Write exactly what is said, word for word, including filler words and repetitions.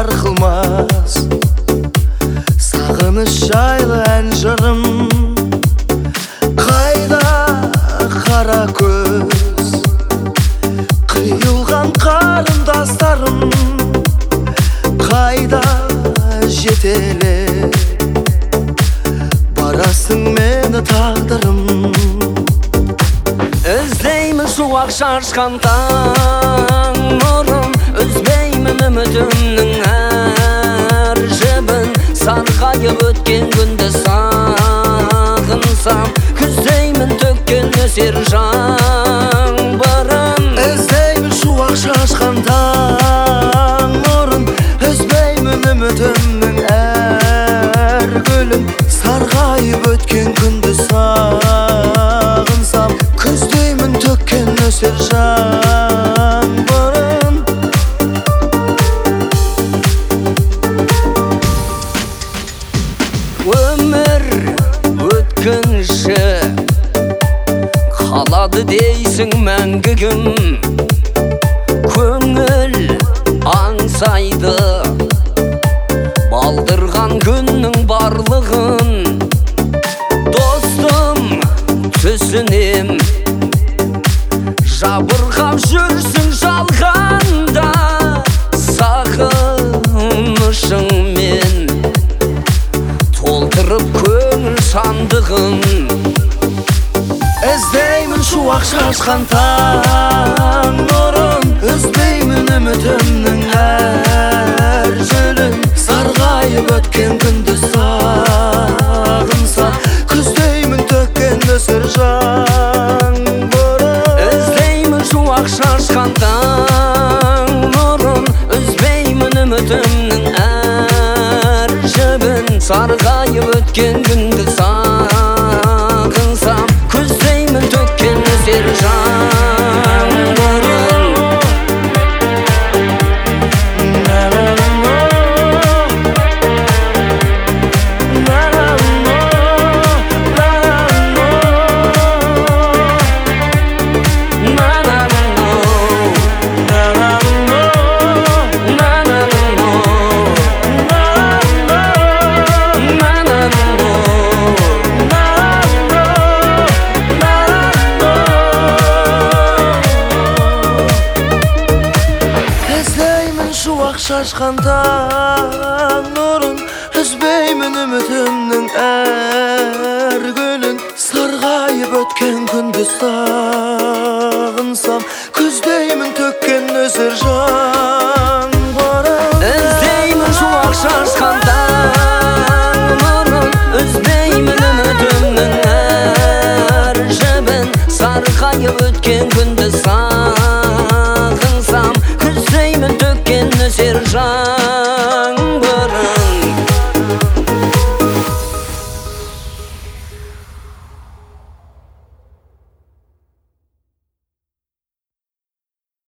сарқылмас сағыныш жайлы ән жырым. Қайда қара көз қиылған қарындастарым, қайда жетеле барасың мені тағдырым. Іздеймін шуақ шашқан таң нұрын, үзбеймін үмітімнің әр жібін. Сарғайып өткен күнді сағынсам, күздеймін төккен нөсер жаңбырын. Іздеймін шуақ шашқан таң нұрын, үзбеймін үмітімнің әр гүлін. Сарғайып өткен күнді сағынсам, күздеймін төккен нөсер жаңбырын. Өмір өткінші қалады дейсің мәңгі кім? Көңіл аңсайды балдырған күннің барлығын. Достым түсінем, жабырқап жүрсің жалғанда, сағынышыңмен толтырып көңіл сандығын. Іздеймін шуақ шашқан таң нұрын, үзбеймін үмітімнің әр жүлін. Сарғайып өткен күнді сағынсам, күздеймін төккен нөсер жаңбырын. Іздеймін шуақ шашқан таң нұрын, үзбеймін үмітімнің әр жібін. Сарғайып өткен күнді сағынсам, күздеймін төккен нөсер жаңбырын. Шашқан таң нұрын, үзбеймін үмітімнің әр гүлін. Сарғайып өткен күнді сағынсам, күздеймін төккен нөсер жаңбырын.